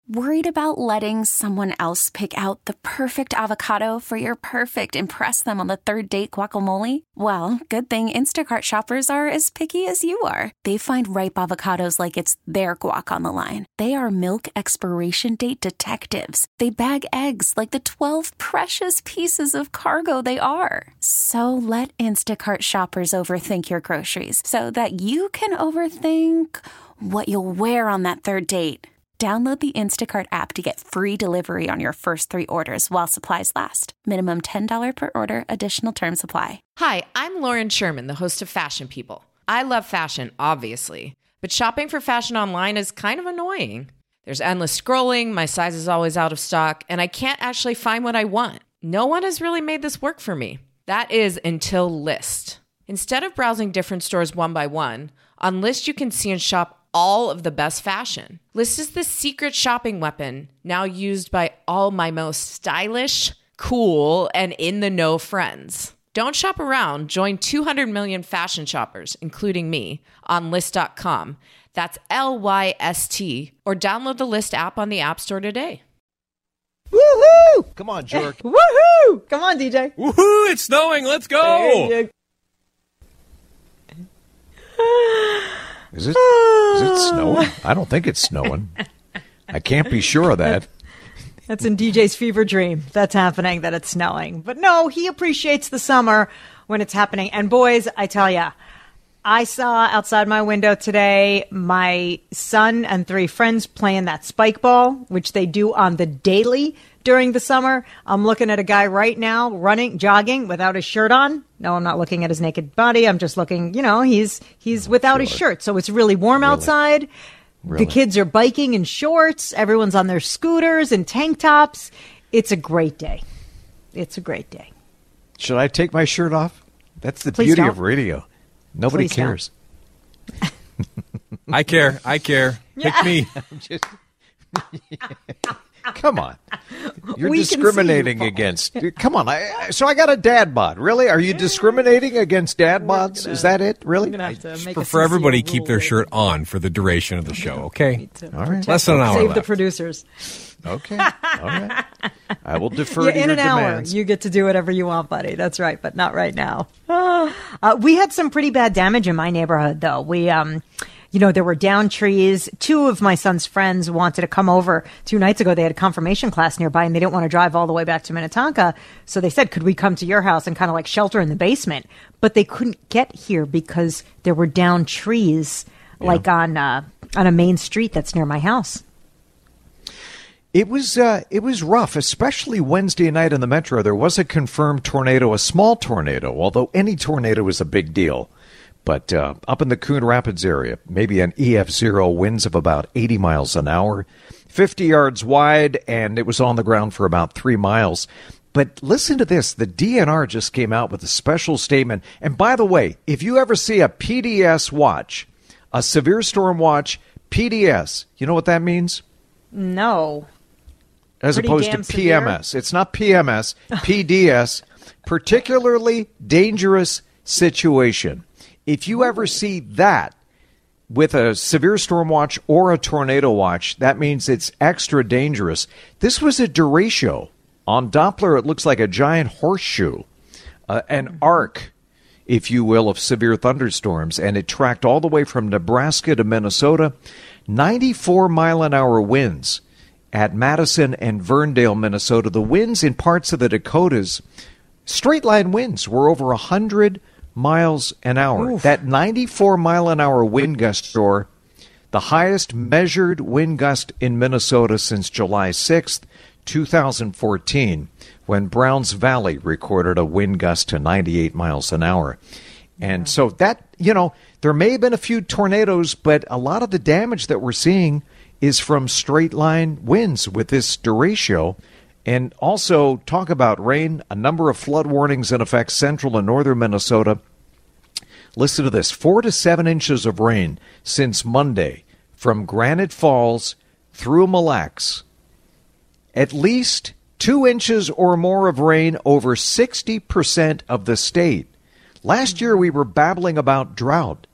Worried about letting someone else pick out the perfect avocado for your perfect impress them on the third date guacamole? Well, good thing Instacart shoppers are as picky as you are. They find ripe avocados like it's their guac on the line. They are milk expiration date detectives. They bag eggs like the 12 precious pieces of cargo they are. So let Instacart shoppers overthink your groceries so that you can overthink what you'll wear on that third date. Download the Instacart app to get free delivery on your first 3 orders while supplies last. Minimum $10 per order. Additional terms apply. Hi, I'm Lauren Sherman, the host of Fashion People. I love fashion, obviously, but shopping for fashion online is kind of annoying. There's endless scrolling, my size is always out of stock, and I can't actually find what I want. No one has really made this work for me. That is until Lyst. Instead of browsing different stores one by one, on Lyst you can see and shop all of the best fashion. Lyst is the secret shopping weapon now used by all my most stylish, cool, and in-the-know friends. Don't shop around. Join 200 million fashion shoppers, including me, on Lyst.com. That's Lyst, or download the Lyst app on the App Store today. Woohoo! Come on, jerk. Woohoo! Come on, DJ. Woohoo! It's snowing. Let's go. Is it snowing? I don't think it's snowing. I can't be sure of that. That's in DJ's fever dream. That's happening, that it's snowing. But no, he appreciates the summer when it's happening. And boys, I tell ya, I saw outside my window today my son and 3 friends playing that spike ball, which they do on the daily during the summer. I'm looking at a guy right now running, jogging without his shirt on. No, I'm not looking at his naked body. I'm just looking, he's without his shirt. So it's really warm outside. Really? The kids are biking in shorts. Everyone's on their scooters and tank tops. It's a great day. It's a great day. Should I take my shirt off? That's the Please beauty don't. of radio. Nobody Please cares. I care. Pick me. Come on. You're We can see discriminating you, Paul. against. Come on. So I got a dad bod. Really? Are you discriminating against dad bods? Is that it? Really? I'm gonna have to make a Prefer everybody CCO keep their rule. shirt on for the duration of the show, okay? All right. Less than an hour Save left. the producers. Okay. All right. I will defer to In your an hour, demands. you get to do whatever you want, buddy. That's right, but not right now. We had some pretty bad damage in my neighborhood, though. We, there were downed trees. 2 of my son's friends wanted to come over 2 nights ago. They had a confirmation class nearby, and they didn't want to drive all the way back to Minnetonka. So they said, could we come to your house and kind of like shelter in the basement? But they couldn't get here because there were downed trees, like on a main street that's near my house. It was rough, especially Wednesday night in the metro. There was a confirmed tornado, a small tornado, although any tornado is a big deal. But up in the Coon Rapids area, maybe an EF0, winds of about 80 miles an hour, 50 yards wide, and it was on the ground for about 3 miles. But listen to this. The DNR just came out with a special statement. And by the way, if you ever see a PDS watch, a severe storm watch, PDS, you know what that means? No. As Pretty opposed to damn severe? PMS. It's not PMS, PDS, particularly dangerous situation. If you ever see that with a severe storm watch or a tornado watch, that means it's extra dangerous. This was a derecho. On Doppler, it looks like a giant horseshoe, an arc, if you will, of severe thunderstorms, and it tracked all the way from Nebraska to Minnesota. 94-mile-an-hour winds at Madison and Verndale, Minnesota. The winds in parts of the Dakotas, straight-line winds, were over 100 miles an hour. Oof. That 94-mile-an-hour wind gust, the highest measured wind gust in Minnesota since July 6th, 2014, when Browns Valley recorded a wind gust to 98 miles an hour. And so that, there may have been a few tornadoes, but a lot of the damage that we're seeing is from straight-line winds with this derecho. And also, talk about rain, a number of flood warnings in effect central and northern Minnesota. Listen to this, 4 to 7 inches of rain since Monday from Granite Falls through Mille Lacs. At least 2 inches or more of rain over 60% of the state. Last year we were babbling about drought.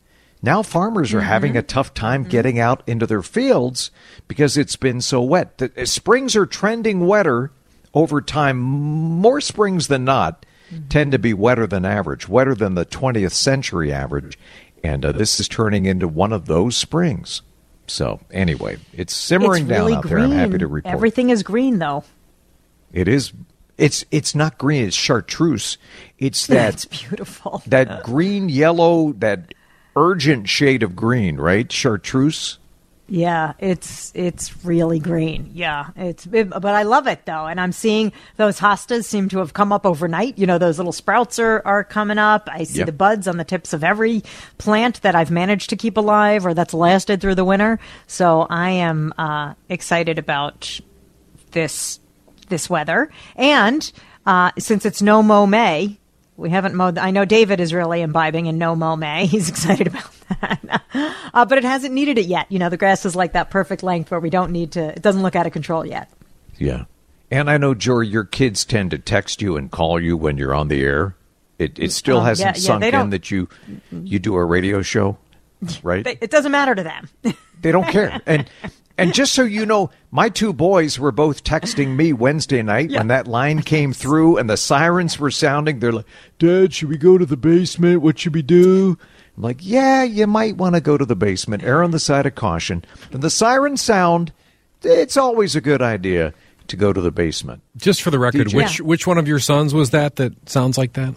Now farmers are having a tough time getting out into their fields because it's been so wet. The springs are trending wetter over time. More springs than not tend to be wetter than average, wetter than the 20th century average. And this is turning into one of those springs. So anyway, it's simmering down out there. I'm happy to report. Everything is green, though. It is. It's not green. It's chartreuse. It's that. That's beautiful. That green, yellow, that urgent shade of green, right? Chartreuse. Yeah, it's really green. Yeah, but I love it though, and I'm seeing those hostas seem to have come up overnight. You know, those little sprouts are coming up. I see the buds on the tips of every plant that I've managed to keep alive or that's lasted through the winter. So I am excited about this weather, and since it's no mow May. We haven't mowed. I know David is really imbibing in no mow May. He's excited about that. But it hasn't needed it yet. You know, the grass is like that perfect length where we don't need to, it doesn't look out of control yet. Yeah. And I know, Jory, your kids tend to text you and call you when you're on the air. It still hasn't sunk in that you do a radio show, right? It doesn't matter to them. They don't care. And just so you know, my two boys were both texting me Wednesday night when that line came through and the sirens were sounding. They're like, Dad, should we go to the basement? What should we do? I'm like, yeah, you might want to go to the basement. Err on the side of caution. And the sirens sound, it's always a good idea to go to the basement. Just for the record, which one of your sons was that sounds like that?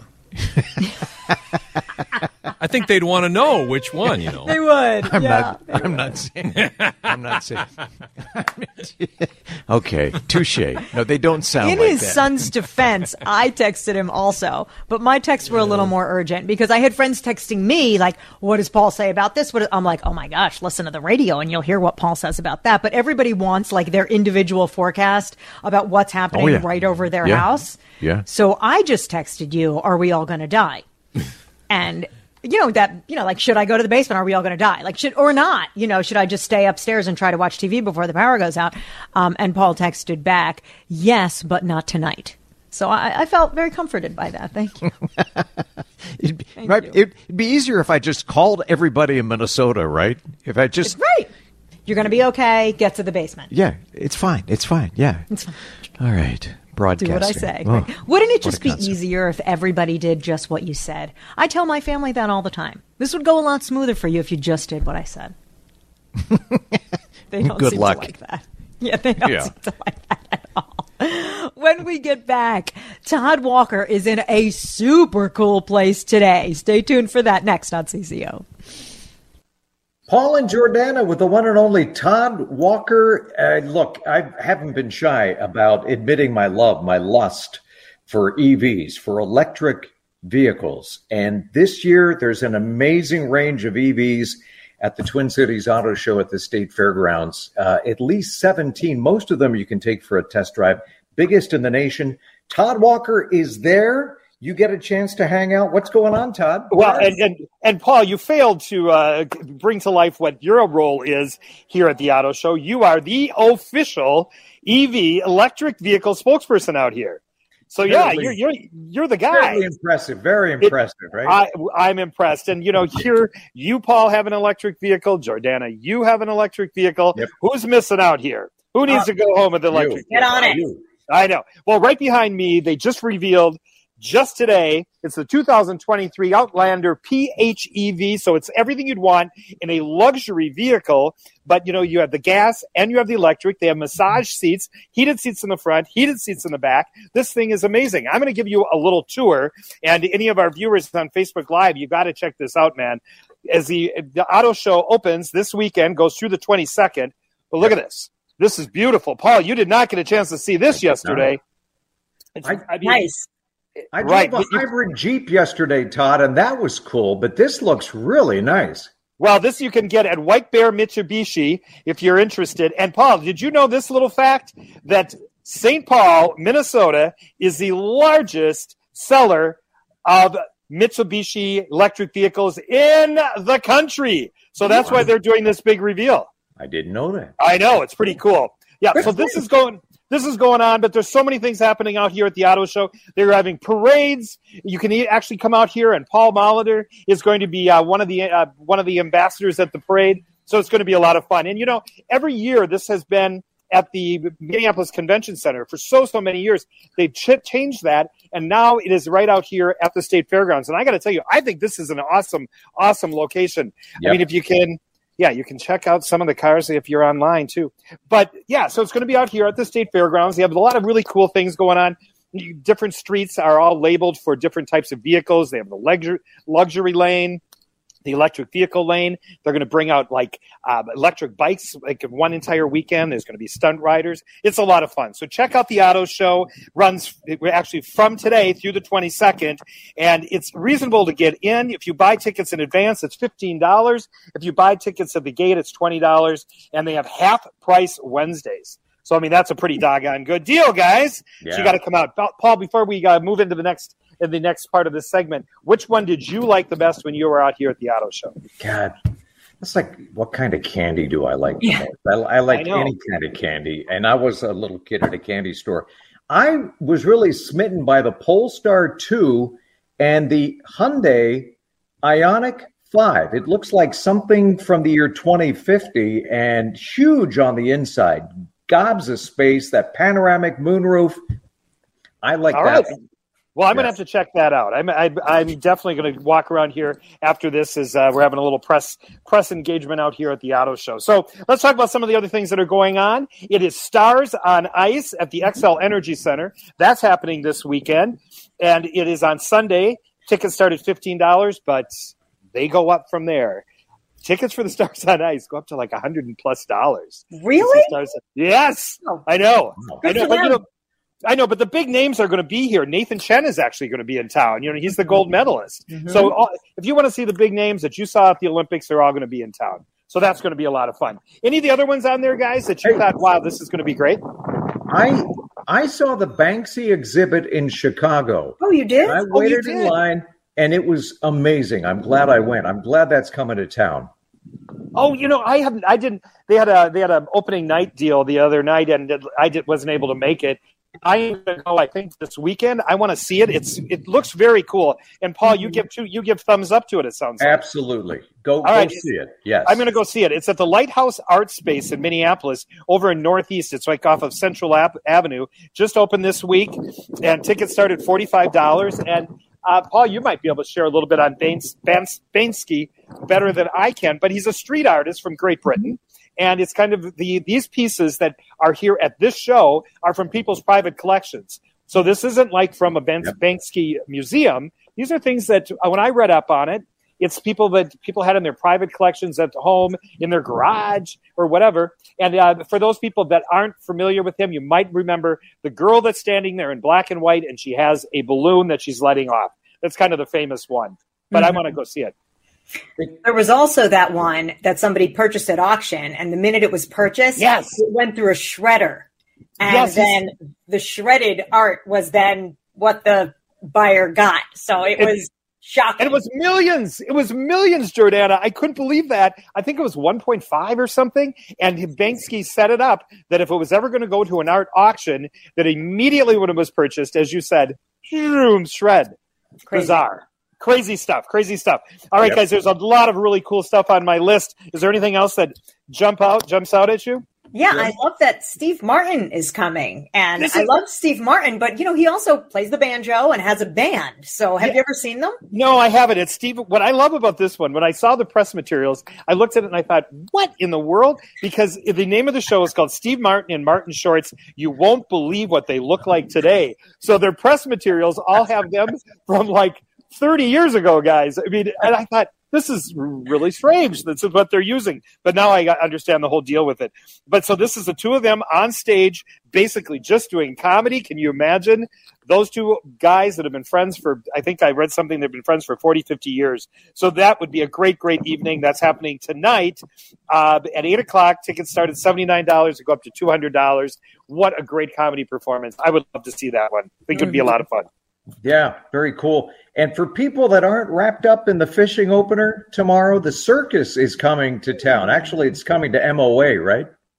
I think they'd want to know which one, you know. They would. I'm not saying. Okay, touche. No, they don't sound like that. In his son's defense, I texted him also, but my texts were a little more urgent because I had friends texting me like, what does Paul say about this? I'm like, oh my gosh, listen to the radio and you'll hear what Paul says about that. But everybody wants like their individual forecast about what's happening right over their house. Yeah. So I just texted you, are we all going to die? And like, should I go to the basement? Are we all going to die? Like, should or not? You know, should I just stay upstairs and try to watch TV before the power goes out? And Paul texted back, yes, but not tonight. So I felt very comforted by that. Thank you. It'd be easier if I just called everybody in Minnesota, right? If I just... Right. You're going to be okay. Get to the basement. Yeah, it's fine. It's fine. Yeah. It's fine. All right. Broadcasting. Do what I say. Oh, wouldn't it just be easier if everybody did just what you said? I tell my family that all the time. This would go a lot smoother for you if you just did what I said. They don't Good seem luck. to like that. Yeah, they don't seem to like that at all. When we get back, Todd Walker is in a super cool place today. Stay tuned for that next on CCO. Paul and Jordana with the one and only Todd Walker. Look, I haven't been shy about admitting my lust for EVs, for electric vehicles. And this year, there's an amazing range of EVs at the Twin Cities Auto Show at the State Fairgrounds. At least 17. Most of them you can take for a test drive. Biggest in the nation. Todd Walker is there. You get a chance to hang out. What's going on, Todd? Well, and Paul, you failed to bring to life what your role is here at the Auto Show. You are the official EV electric vehicle spokesperson out here. So you're the guy. Very impressive, right? I'm impressed. And here you, Paul, have an electric vehicle. Jordana, you have an electric vehicle. Yep. Who's missing out here? Who needs to go home with the electric vehicle? Get on it. I know. Well, right behind me, they just revealed just today, it's the 2023 Outlander PHEV. So it's everything you'd want in a luxury vehicle. But, you have the gas and you have the electric. They have massage seats, heated seats in the front, heated seats in the back. This thing is amazing. I'm going to give you a little tour. And any of our viewers on Facebook Live, you got to check this out, man. As the auto show opens this weekend, goes through the 22nd. But look at this. This is beautiful. Paul, you did not get a chance to see this yesterday. Nice. I drove a hybrid Jeep yesterday, Todd, and that was cool, but this looks really nice. Well, this you can get at White Bear Mitsubishi if you're interested. And, Paul, did you know this little fact? That St. Paul, Minnesota, is the largest seller of Mitsubishi electric vehicles in the country. So that's why they're doing this big reveal. I didn't know that. I know. It's pretty cool. Yeah, so this is going this is going on, but there's so many things happening out here at the auto show. They're having parades. You can actually come out here, and Paul Molitor is going to be one of the ambassadors at the parade. So it's going to be a lot of fun. And, every year this has been at the Minneapolis Convention Center for so many years. They've changed that, and now it is right out here at the State Fairgrounds. And I got to tell you, I think this is an awesome location. Yep. I mean, if you can, you can check out some of the cars if you're online too. But so it's going to be out here at the State Fairgrounds. They have a lot of really cool things going on. Different streets are all labeled for different types of vehicles. They have the luxury lane, the electric vehicle lane. They're going to bring out electric bikes like one entire weekend. There's going to be stunt riders. It's a lot of fun. So check out the auto show. Runs actually from today through the 22nd, and it's reasonable to get in. If you buy tickets in advance, it's $15. If you buy tickets at the gate, it's $20, and they have half price Wednesdays. So, I mean, that's a pretty doggone good deal, guys. Yeah. So you got to come out. Paul, before we move into the next part of this segment, which one did you like the best when you were out here at the auto show? God, that's like, what kind of candy do I like the most? I like any kind of candy, and I was a little kid at a candy store. I was really smitten by the Polestar 2 and the Hyundai Ioniq 5. It looks like something from the year 2050 and huge on the inside. Gobs of space, that panoramic moonroof. I like that. Right. Well, I'm going to have to check that out. I'm definitely going to walk around here after this as we're having a little press engagement out here at the auto show. So let's talk about some of the other things that are going on. It is Stars on Ice at the XL Energy Center. That's happening this weekend, and it is on Sunday. Tickets start at $15, but they go up from there. Tickets for the Stars on Ice go up to like $100+. Really? Yes, I know. I know, but the big names are going to be here. Nathan Chen is actually going to be in town. He's the gold medalist. Mm-hmm. So if you want to see the big names that you saw at the Olympics, they're all going to be in town. So that's going to be a lot of fun. Any of the other ones on there, guys, that you thought, wow, this is going to be great? I saw the Banksy exhibit in Chicago. Oh, you did? I waited in line, and it was amazing. I'm glad I went. I'm glad that's coming to town. Oh, I didn't. They had an opening night deal the other night, and wasn't able to make it. I am going to go, I think, this weekend. I want to see it. It looks very cool. And Paul, you give thumbs up to it, it sounds like. Absolutely. Go see it. Yes. I'm going to go see it. It's at the Lighthouse Art Space in Minneapolis over in Northeast. It's like off of Central Avenue. Just opened this week, and tickets start at $45. And Paul, you might be able to share a little bit on Banksy better than I can, but he's a street artist from Great Britain. And it's kind of these pieces that are here at this show are from people's private collections. So this isn't like from a Banksy museum. These are things that when I read up on it, it's people had in their private collections at home, in their garage or whatever. And for those people that aren't familiar with him, you might remember the girl that's standing there in black and white, and she has a balloon that she's letting off. That's kind of the famous one. But I want to go see it. There was also that one that somebody purchased at auction, and the minute it was purchased, it went through a shredder. And then the shredded art was then what the buyer got. So it was shocking. And it was millions. It was millions, Jordana. I couldn't believe that. I think it was 1.5 or something. And Banksy set it up that if it was ever going to go to an art auction, that immediately when it was purchased, as you said, shred. Crazy. Bizarre. Crazy stuff. All right, guys, there's a lot of really cool stuff on my list. Is there anything else that jumps out at you? Yeah, I love that Steve Martin is coming. And I love Steve Martin, but, he also plays the banjo and has a band. So have you ever seen them? No, I haven't. It's Steve. What I love about this one, when I saw the press materials, I looked at it and I thought, what in the world? Because the name of the show is called Steve Martin and Martin Shorts. You won't believe what they look like today. So their press materials all have them from 30 years ago, guys. I mean, and I thought, this is really strange. This is what they're using. But now I understand the whole deal with it. But so this is the two of them on stage, basically just doing comedy. Can you imagine? Those two guys that have been friends for, I think I read something, they've been friends for 40, 50 years. So that would be a great, great evening. That's happening tonight at 8 o'clock. Tickets start at $79. They go up to $200. What a great comedy performance. I would love to see that one. I think it would be a lot of fun. Yeah, very cool. And for people that aren't wrapped up in the fishing opener tomorrow, the circus is coming to town. Actually, it's coming to MOA, right?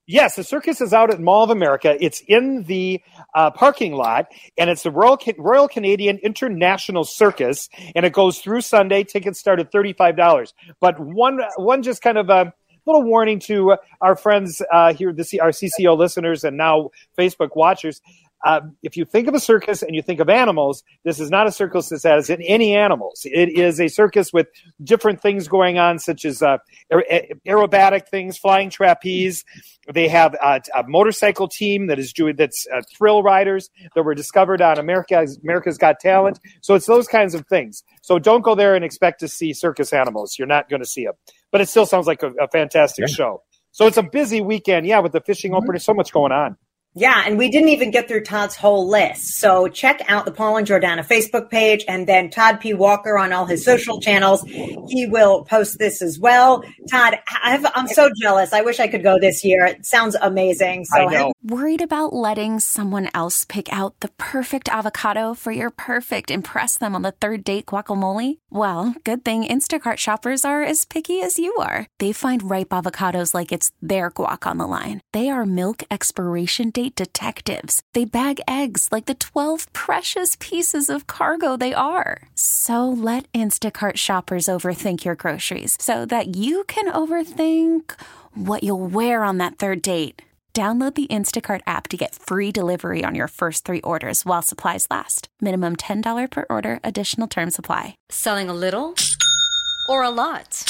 Yes, the circus is out at Mall of America. It's in the parking lot, and it's the Royal Canadian International Circus, and it goes through Sunday. Tickets start at $35. But one just kind of a little warning to our friends here, our CCO listeners and now Facebook watchers. If you think of a circus and you think of animals, this is not a circus that has any animals. It is a circus with different things going on, such as aerobatic things, flying trapeze. They have a motorcycle team that's thrill riders that were discovered on America's Got Talent. So it's those kinds of things. So don't go there and expect to see circus animals. You're not going to see them. But it still sounds like a fantastic show. So it's a busy weekend, with the fishing opener. So much going on. Yeah, and we didn't even get through Todd's whole list. So check out the Paul and Jordana Facebook page, and then Todd P. Walker on all his social channels. He will post this as well. Todd, I'm so jealous. I wish I could go this year. It sounds amazing. So I know. Worried about letting someone else pick out the perfect avocado for your perfect impress them on the third date guacamole? Well, good thing Instacart shoppers are as picky as you are. They find ripe avocados like it's their guac on the line. They are milk expiration date detectives. They bag eggs like the 12 precious pieces of cargo they are. So let Instacart shoppers overthink your groceries so that you can overthink what you'll wear on that third date. Download the Instacart app to get free delivery on your first 3 orders while supplies last. Minimum $10 per order. Additional terms apply. Selling a little or a lot?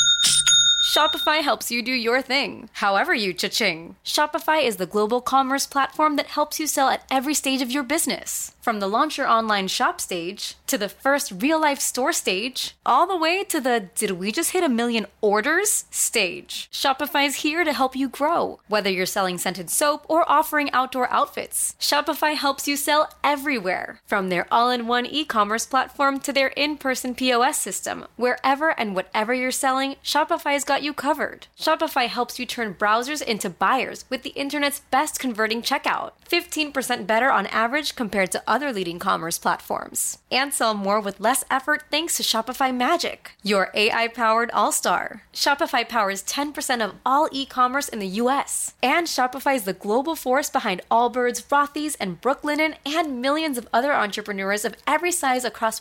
Shopify helps you do your thing, however you cha-ching. Shopify is the global commerce platform that helps you sell at every stage of your business. From the launch your online shop stage, to the first real-life store stage, all the way to the did we just hit 1 million orders stage. Shopify is here to help you grow. Whether you're selling scented soap or offering outdoor outfits, Shopify helps you sell everywhere. From their all-in-one e-commerce platform to their in-person POS system, wherever and whatever you're selling, Shopify's got you covered. Shopify helps you turn browsers into buyers with the internet's best converting checkout. 15% better on average compared to other leading commerce platforms. And sell more with less effort thanks to Shopify Magic, your AI-powered all-star. Shopify powers 10% of all e-commerce in the US. And Shopify is the global force behind Allbirds, Rothy's, and Brooklinen, and millions of other entrepreneurs of every size across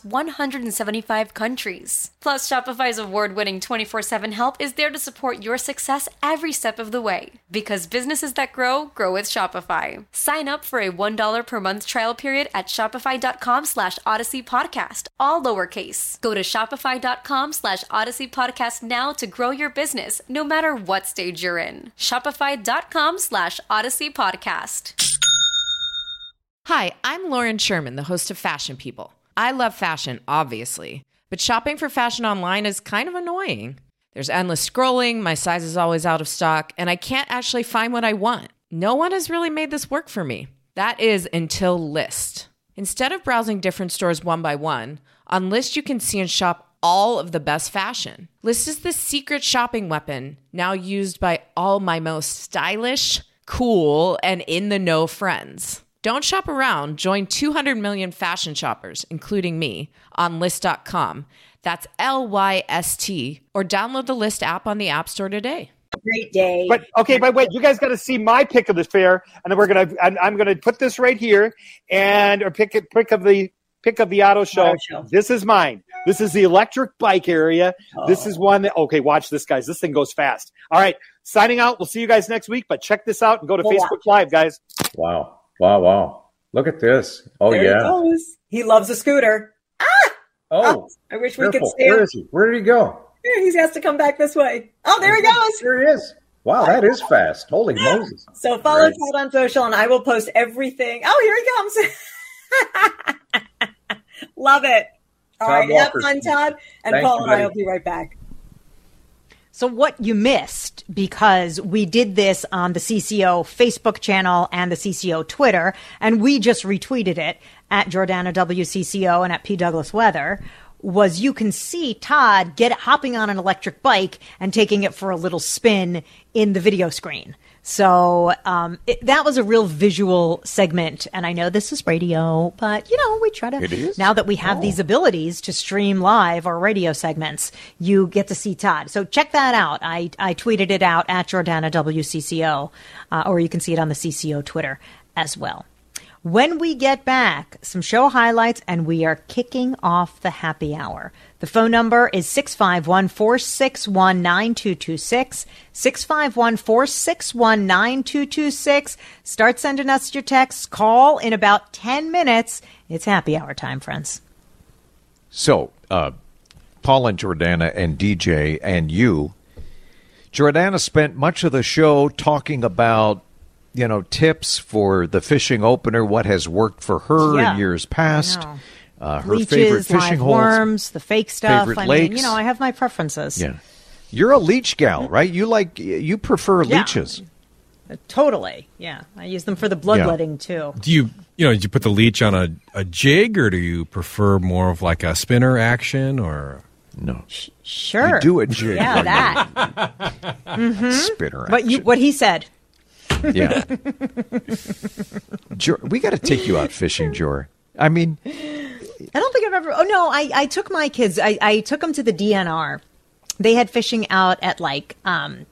175 countries. Plus, Shopify's award-winning 24/7 help is there to support your success every step of the way. Because businesses that grow with Shopify. Sign up for a $1 per month trial period at shopify.com/Odyssey Podcast, all lowercase. Go to shopify.com/Odyssey Podcast now to grow your business, no matter what stage you're in. Shopify.com/Odyssey Podcast. Hi, I'm Lauren Sherman, the host of Fashion People. I love fashion, obviously, but shopping for fashion online is kind of annoying. There's endless scrolling, my size is always out of stock, and I can't actually find what I want. No one has really made this work for me. That is until Lyst. Instead of browsing different stores one by one, on Lyst you can see and shop all of the best fashion. Lyst is the secret shopping weapon now used by all my most stylish, cool, and in-the-know friends. Don't shop around. Join 200 million fashion shoppers, including me, on Lyst.com. That's LYST, or download the Lyst app on the App Store today. Great day. But wait, you guys got to see my pick of the fair, and then I'm gonna put this right here, or pick of the auto show. This is mine. This is the electric bike area. Oh. This is one that watch this, guys. This thing goes fast. All right, signing out. We'll see you guys next week. But check this out and go to Facebook Live, guys. Wow! Look at this. Oh, there yeah. He goes. He loves a scooter. Oh, I wish we could see him. Where is he? Where did he go? He has to come back this way. Oh, there he goes. There he is. Wow, that is fast. Holy Moses. So follow Todd on social, and I will post everything. Oh, here he comes. Love it. All right, have fun, Todd. And Paul and I will be right back. So what you missed, because we did this on the CCO Facebook channel and the CCO Twitter, and we just retweeted it at Jordana WCCO and at P. Douglas Weather, was you can see Todd hopping on an electric bike and taking it for a little spin in the video screen. So that was a real visual segment. And I know this is radio, but, we try to. It is? Now that we have these abilities to stream live our radio segments, you get to see Todd. So check that out. I tweeted it out at Jordana WCCO, or you can see it on the CCO Twitter as well. When we get back, some show highlights, and we are kicking off the happy hour. The phone number is 651-461-9226, 651-461-9226. Start sending us your texts. Call in about 10 minutes. It's happy hour time, friends. So, Paul and Jordana and DJ and you, Jordana spent much of the show talking about tips for the fishing opener, what has worked for her in years past, her Leeches, favorite fishing live holes, worms, the fake stuff. favorite lakes. I have my preferences. Yeah, you're a leech gal, right? You prefer leeches. Totally. Yeah, I use them for the bloodletting too. Do you put the leech on a jig, or do you prefer more of like a spinner action, or no? Sure, you do a jig. Yeah, that spinner action. What he said. Yeah. We got to take you out fishing, Jor. I mean, I don't think I've ever. Oh no, I took my kids. I took them to the DNR. They had fishing out at I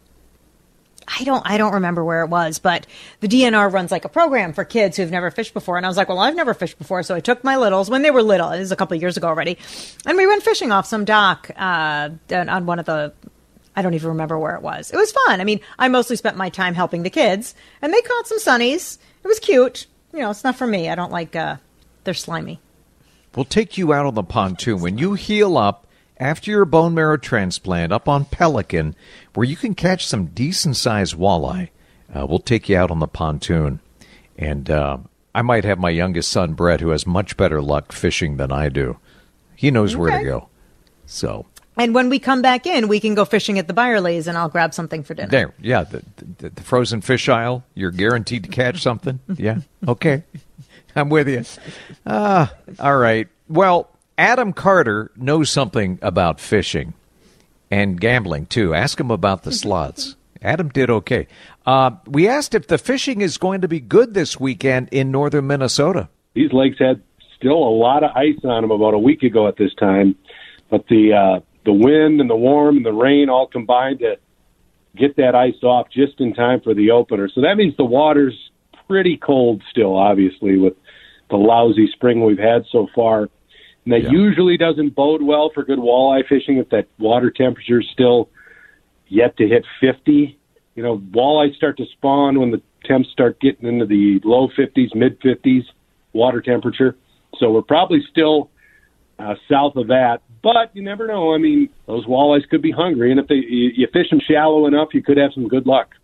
don't remember where it was, but the DNR runs like a program for kids who've never fished before. And I was like, well, I've never fished before. So I took my littles when they were little. It was a couple of years ago already. And we went fishing off some dock on one of the, I don't even remember where it was. It was fun. I mean, I mostly spent my time helping the kids, and they caught some sunnies. It was cute. It's not for me. I don't like, they're slimy. We'll take you out on the pontoon. When you heal up after your bone marrow transplant up on Pelican, where you can catch some decent-sized walleye, we'll take you out on the pontoon. And I might have my youngest son, Brett, who has much better luck fishing than I do. He knows where to go. So... And when we come back in, we can go fishing at the Byerly's, and I'll grab something for dinner. There, yeah, the frozen fish aisle. You're guaranteed to catch something. Yeah, okay, I'm with you. All right. Well, Adam Carter knows something about fishing and gambling too. Ask him about the slots. Adam did okay. We asked if the fishing is going to be good this weekend in northern Minnesota. These lakes had still a lot of ice on them about a week ago at this time, but the wind and the warm and the rain all combined to get that ice off just in time for the opener. So that means the water's pretty cold still, obviously, with the lousy spring we've had so far. And that usually doesn't bode well for good walleye fishing if that water temperature is still yet to hit 50. Walleye start to spawn when the temps start getting into the low 50s, mid 50s water temperature. So we're probably still south of that. But you never know. I mean, those walleyes could be hungry, and if you fish them shallow enough, you could have some good luck.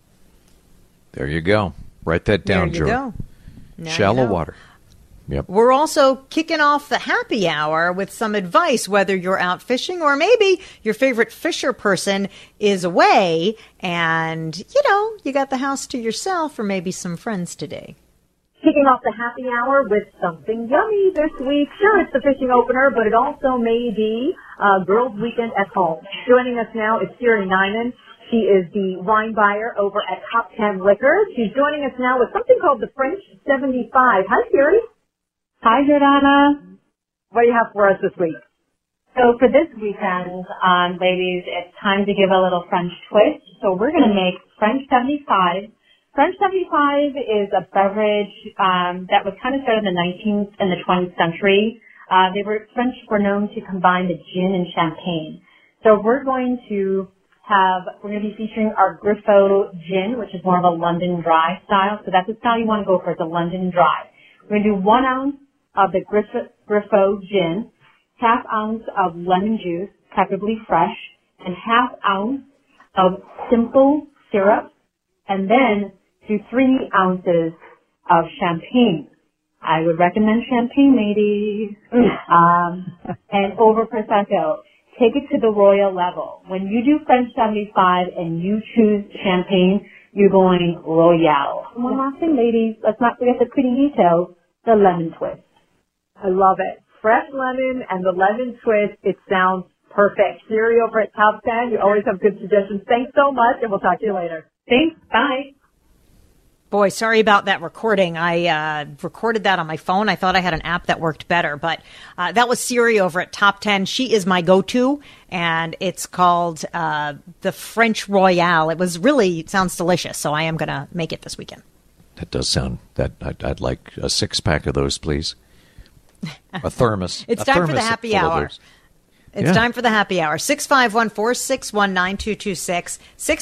There you go. Write that down, Joe. Shallow water. Yep. We're also kicking off the happy hour with some advice, whether you're out fishing or maybe your favorite fisher person is away and, you got the house to yourself or maybe some friends today. Kicking off the happy hour with something yummy this week. Sure, it's the fishing opener, but it also may be Girls' Weekend at Home. Joining us now is Siri Nyman. She is the wine buyer over at Top 10 Liquors. She's joining us now with something called the French 75. Hi, Siri. Hi, Jordana. What do you have for us this week? So for this weekend, ladies, it's time to give a little French twist. So we're going to make French 75. French 75 is a beverage that was kind of started in the 19th and the 20th century. French were known to combine the gin and champagne. So we're going to be featuring our Griffo gin, which is more of a London Dry style. So that's the style you want to go for, is a London Dry. We're going to do 1 ounce of the Griffo gin, half ounce of lemon juice, preferably fresh, and half ounce of simple syrup, and then do 3 ounces of champagne. I would recommend champagne, ladies. And over Prosecco. Take it to the royal level. When you do French 75 and you choose champagne, you're going royale. And one last thing, ladies. Let's not forget the pretty details, the lemon twist. I love it. Fresh lemon and the lemon twist. It sounds perfect. Siri over at Top 10. You always have good suggestions. Thanks so much, and we'll talk to you later. Thanks. Bye. Boy, sorry about that recording. I recorded that on my phone. I thought I had an app that worked better, but that was Siri over at Top 10. She is my go-to, and it's called the French Royale. It sounds delicious, so I am going to make it this weekend. That does sound that I'd like a 6-pack of those, please. A thermos. It's time for the happy hour. It's time for the happy hour. 651-461-9226.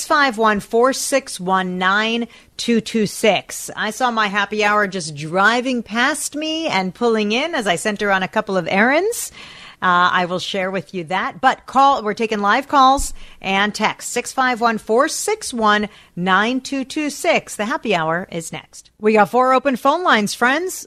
651-461-9226. I saw my happy hour just driving past me and pulling in as I sent her on a couple of errands. I will share with you that. But we're taking live calls and text. 651-461-9226. The happy hour is next. We got 4 open phone lines, friends.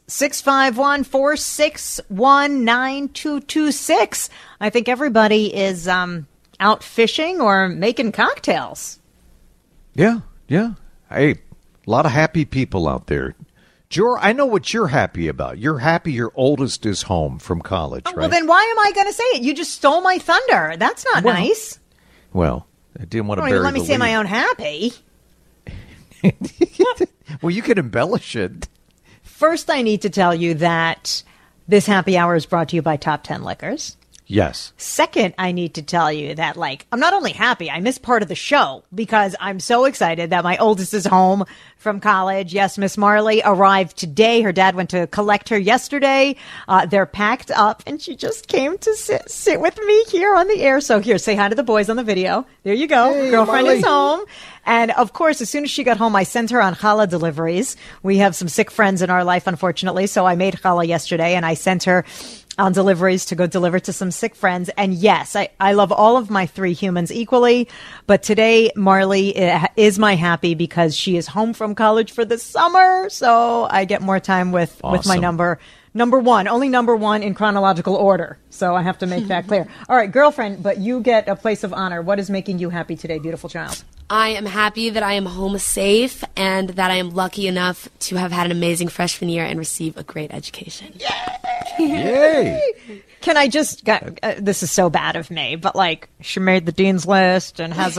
651-461-9226. I think everybody is out fishing or making cocktails. Yeah. Hey, a lot of happy people out there. Jor, I know what you're happy about. You're happy your oldest is home from college, right? Well, then why am I going to say it? You just stole my thunder. That's not nice. Well, I didn't want to bury the lead. Let me say my own happy. Well, you can embellish it. First, I need to tell you that this happy hour is brought to you by Top 10 Liquors. Yes. Second, I need to tell you that, I'm not only happy, I missed part of the show because I'm so excited that my oldest is home from college. Yes, Miss Marley arrived today. Her dad went to collect her yesterday. They're packed up, and she just came to sit with me here on the air. So here, say hi to the boys on the video. There you go. Hey, Girlfriend Marley. is home. And, of course, as soon as she got home, I sent her on challah deliveries. We have some sick friends in our life, unfortunately, so I made challah yesterday, and I sent her on deliveries to go deliver to some sick friends. And yes, I love all of my 3 humans equally. But today, Marley is my happy because she is home from college for the summer. So I get more time with my number one, only number 1 in chronological order. So I have to make that clear. All right, girlfriend, but you get a place of honor. What is making you happy today, beautiful child? I am happy that I am home safe and that I am lucky enough to have had an amazing freshman year and receive a great education. Yay! Can I just, this is so bad of me, but she made the dean's list and has a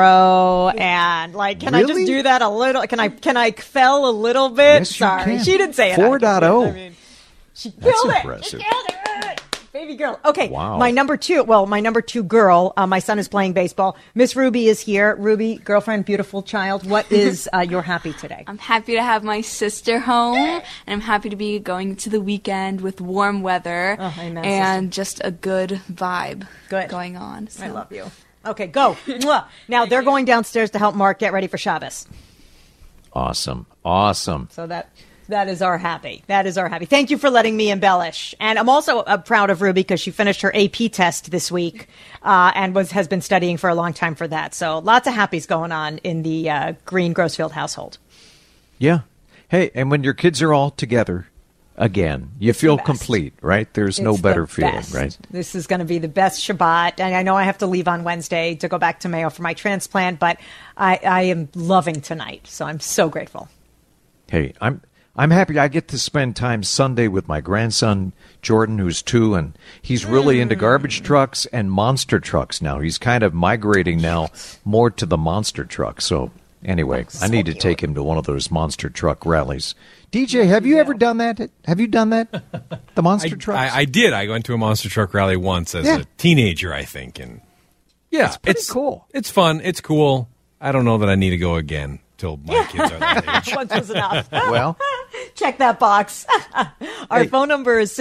4.0 and can I just do that a little? Can I fell a little bit? Yes, Sorry, you can. she didn't say it. 4.0. I mean, she That's killed it. impressive. She killed it. Baby girl. Okay. Wow. My number two girl, my son is playing baseball. Miss Ruby is here. Ruby, girlfriend, beautiful child. What is your happy today? I'm happy to have my sister home, and I'm happy to be going to the weekend with warm weather and just a good vibe going on. So. I love you. Okay, go. Mwah. Now they're going downstairs to help Mark get ready for Shabbos. Awesome. So that is our happy. Thank you for letting me embellish. And I'm also proud of Ruby because she finished her AP test this week and has been studying for a long time for that. So lots of happies going on in the Green Grossfield household. Yeah. Hey, and when your kids are all together again, you feel complete, right? There's no better feeling, right? This is going to be the best Shabbat. And I know I have to leave on Wednesday to go back to Mayo for my transplant, but I am loving tonight. So I'm so grateful. Hey, I'm happy I get to spend time Sunday with my grandson, Jordan, who's 2, and he's really into garbage trucks and monster trucks now. He's kind of migrating now more to the monster truck. So anyway, I need to take him to one of those monster truck rallies. DJ, have you ever done that? Have you done that? The monster trucks? I did. I went to a monster truck rally once as a teenager, I think. And yeah, it's cool. It's fun. It's cool. I don't know that I need to go again till my kids are that age. Once was enough. Well, check that box. Our phone number is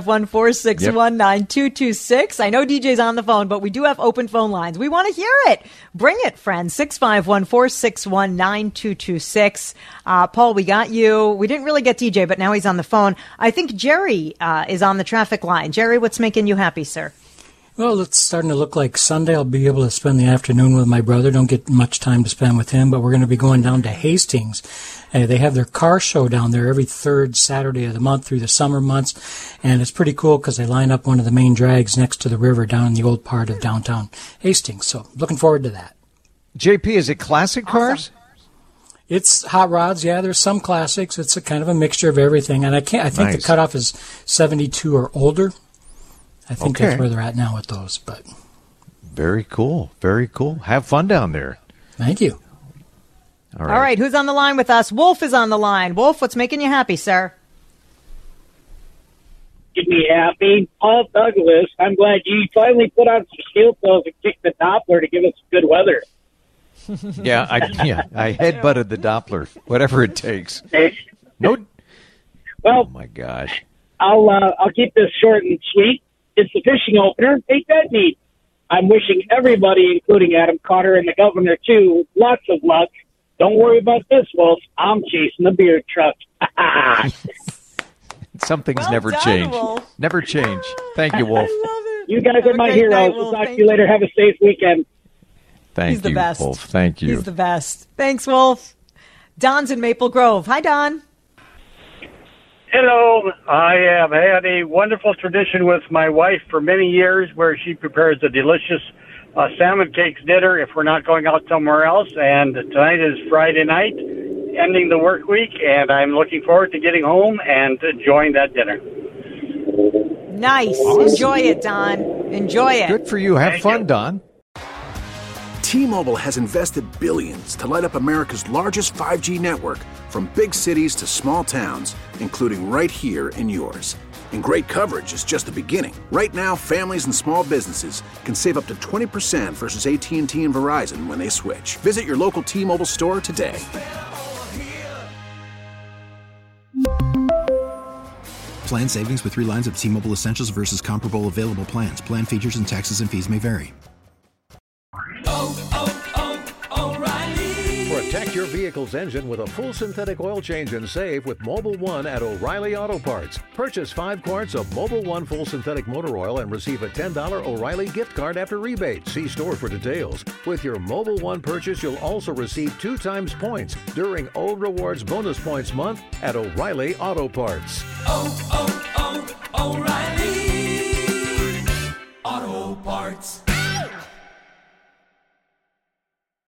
651-461-9226. I know DJ's on the phone, but we do have open phone lines. We want to hear it. Bring it, friends. 651-461-9226. Paul, we got you. We didn't really get DJ, but now he's on the phone. I think Jerry is on the traffic line. Jerry, what's making you happy, sir? Well, it's starting to look like Sunday. I'll be able to spend the afternoon with my brother. Don't get much time to spend with him, but we're going to be going down to Hastings. They have their car show down there every third Saturday of the month through the summer months, and it's pretty cool because they line up one of the main drags next to the river down in the old part of downtown Hastings. So looking forward to that. JP, is it classic cars? It's hot rods, yeah. There's some classics. It's a kind of a mixture of everything, and I think the cutoff is 72 or older. I think that's where they're at now with those. But very cool. Very cool. Have fun down there. Thank you. All All right, who's on the line with us? Wolf is on the line. Wolf, what's making you happy, sir? Get me happy. Paul Douglas, I'm glad you finally put on some steel toes and kicked the Doppler to give us good weather. Yeah, I headbutted the Doppler, whatever it takes. No. Well, oh my gosh. I'll keep this short and sweet. It's the fishing opener. Ain't that neat? I'm wishing everybody, including Adam Carter and the governor too, lots of luck. Don't worry about this, Wolf. I'm chasing the beer truck. Some things Well never done, change. Wolf. Never change. Thank you, Wolf. You guys Have are a my great heroes. night, We'll Wolf. talk to Thank you later. Have a safe weekend. Thank He's the you, best. Wolf. Thank you. He's the best. Thanks, Wolf. Don's in Maple Grove. Hi, Don. Hello. I have had a wonderful tradition with my wife for many years where she prepares a delicious salmon cakes dinner if we're not going out somewhere else. And tonight is Friday night, ending the work week, and I'm looking forward to getting home and enjoying that dinner. Nice. Enjoy it, Don. Enjoy it. Good for you. Have fun, Don. T-Mobile has invested billions to light up America's largest 5G network, from big cities to small towns, including right here in yours. And great coverage is just the beginning. Right now, families and small businesses can save up to 20% versus AT&T and Verizon when they switch. Visit your local T-Mobile store today. Plan savings with 3 lines of T-Mobile Essentials versus comparable available plans. Plan features and taxes and fees may vary. Protect your vehicle's engine with a full synthetic oil change and save with Mobil 1 at O'Reilly Auto Parts. Purchase 5 quarts of Mobil 1 full synthetic motor oil and receive a $10 O'Reilly gift card after rebate. See store for details. With your Mobil 1 purchase, you'll also receive 2 times points during O Rewards Bonus Points Month at O'Reilly Auto Parts. O'Reilly.